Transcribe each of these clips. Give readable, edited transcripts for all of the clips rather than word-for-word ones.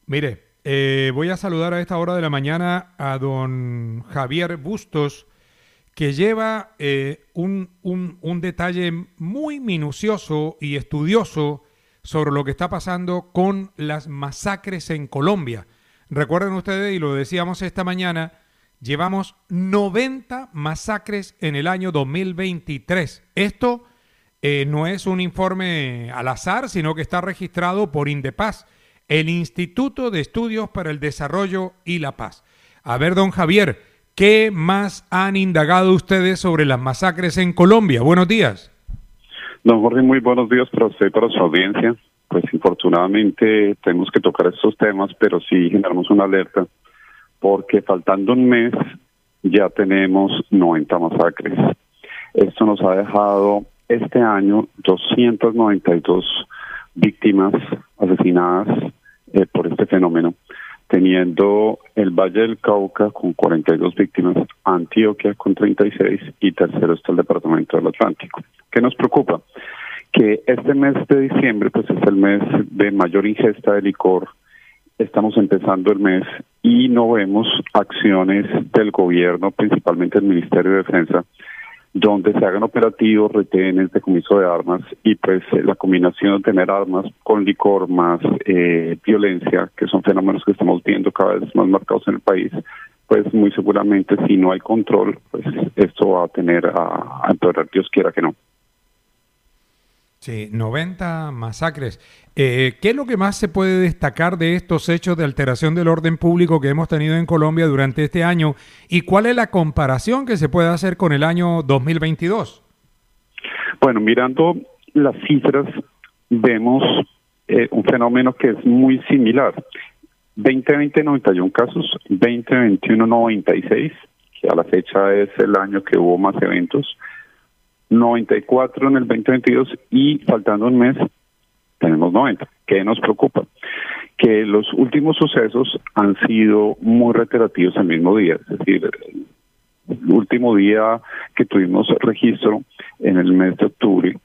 Mire, voy a saludar a esta hora de la mañana a don Javier Bustos, que lleva un detalle muy minucioso y estudioso sobre lo que está pasando con las masacres en Colombia. Recuerden ustedes, y lo decíamos esta mañana, llevamos 90 masacres en el año 2023. Esto no es un informe al azar, sino que está registrado por Indepaz, el Instituto de Estudios para el Desarrollo y la Paz. A ver, don Javier, ¿qué más han indagado ustedes sobre las masacres en Colombia? Buenos días. Don Jorge, muy buenos días para usted y para su audiencia. Pues infortunadamente tenemos que tocar estos temas, pero sí generamos una alerta, porque faltando un mes ya tenemos 90 masacres. Esto nos ha dejado este año 292 víctimas asesinadas por este fenómeno, teniendo el Valle del Cauca con 42 víctimas, Antioquia con 36 y tercero está el departamento del Atlántico. ¿Qué nos preocupa? Que este mes de diciembre pues es el mes de mayor ingesta de licor. Estamos empezando el mes y no vemos acciones del gobierno, principalmente el Ministerio de Defensa, donde se hagan operativos, retenes, decomiso de armas y pues la combinación de tener armas con licor más violencia, que son fenómenos que estamos viendo cada vez más marcados en el país, pues muy seguramente si no hay control, pues esto va a tener a empeorar, Dios quiera que no. Sí, 90 masacres. ¿Qué es lo que más se puede destacar de estos hechos de alteración del orden público que hemos tenido en Colombia durante este año? ¿Y cuál es la comparación que se puede hacer con el año 2022? Bueno, mirando las cifras, vemos un fenómeno que es muy similar. 2020 91 casos, 2021 96, que a la fecha es el año que hubo más eventos, 94 en el 2022 y faltando un mes tenemos 90. ¿Qué nos preocupa? Que los últimos sucesos han sido muy reiterativos el mismo día, es decir, el último día que tuvimos registro en el mes de octubre,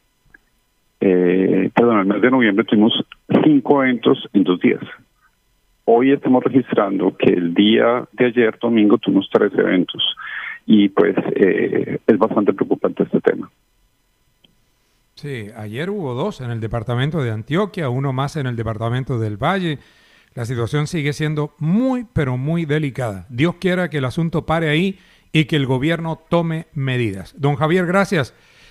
en el mes de noviembre tuvimos 5 eventos en 2 días. Hoy estamos registrando que el día de ayer, domingo, tuvimos 3 eventos y pues es bastante preocupante este tema. Sí, ayer hubo 2 en el departamento de Antioquia, uno más en el departamento del Valle. La situación sigue siendo muy, pero muy delicada. Dios quiera que el asunto pare ahí y que el gobierno tome medidas. Don Javier, gracias.